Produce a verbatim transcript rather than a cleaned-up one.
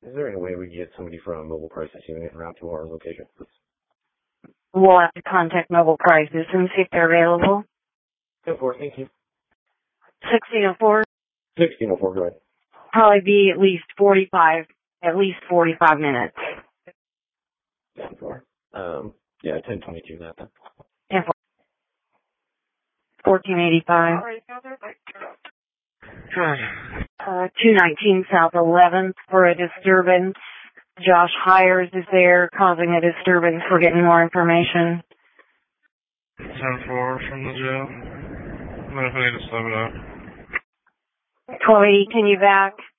Is there any way we can get somebody from Mobile Crisis Unit around to our location? We'll have to contact Mobile Crisis and see if they're available. ten four, thank you. sixteen oh four? sixteen oh four, go ahead. Probably be at least forty-five, at least forty-five minutes. ten four. Um, yeah, ten twenty-two, that then. ten four. fourteen eighty-five. Uh, two nineteen South eleventh for a disturbance. Josh Hires is there causing a disturbance. We're getting more information. ten four from the jail. What if I need to sub it up? twelve eighty, can you back?